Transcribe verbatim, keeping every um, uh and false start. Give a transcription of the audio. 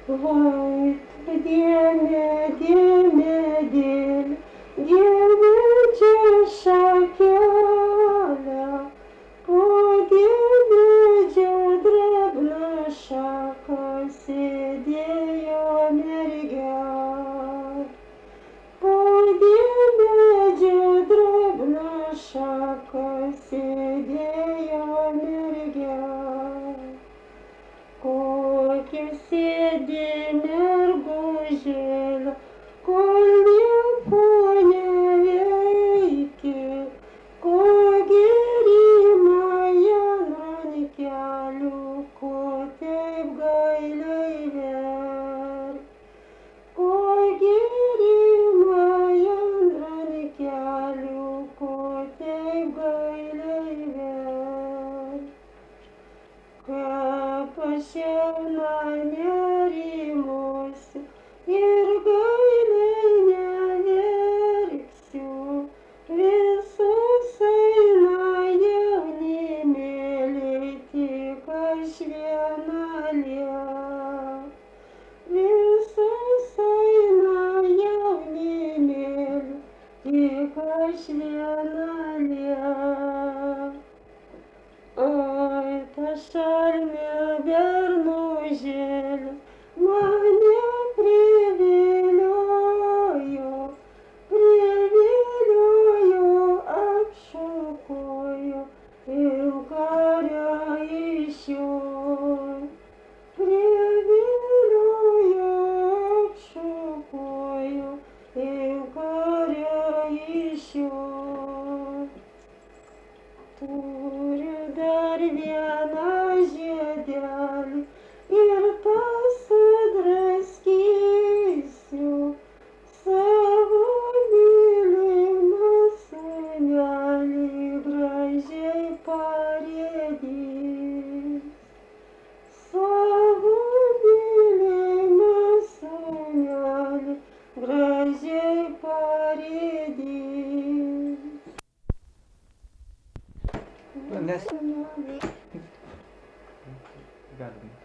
Vai, dieve, dieve, dieve, dieve čia šakelę, po dievėdžio drėgną šaką sėdėjo mergelė. Po dievėdžio drėgną šaką sėdėjo mergelė. Kokia sėdi mergužėlė, kol nieko neveikė, ko gėrimą jan ant kelių, ko taip gailiai verk. Ko gėrimą jan ant kelių, ko taip gailiai verk. Kad aš jauna nerimuosiu ir gailiai neverksiu, visus eina jaunimėliai, tik aš viena liek. Visus eina jaunimėliai, tik aš viena liek. Oi, ta šalmė bernužėlė mane priviliojo, priviliojo, apšukojo ir karą iš jo. Priviliojo, apšukojo ir karą iš jo. Turiu dar vieną žiedelį ir tą sudraskysiu, savo mylimą sūnelį gražiai parėdys. Savo mylimą sūnelį gražiai parėdys. Nes... Galim.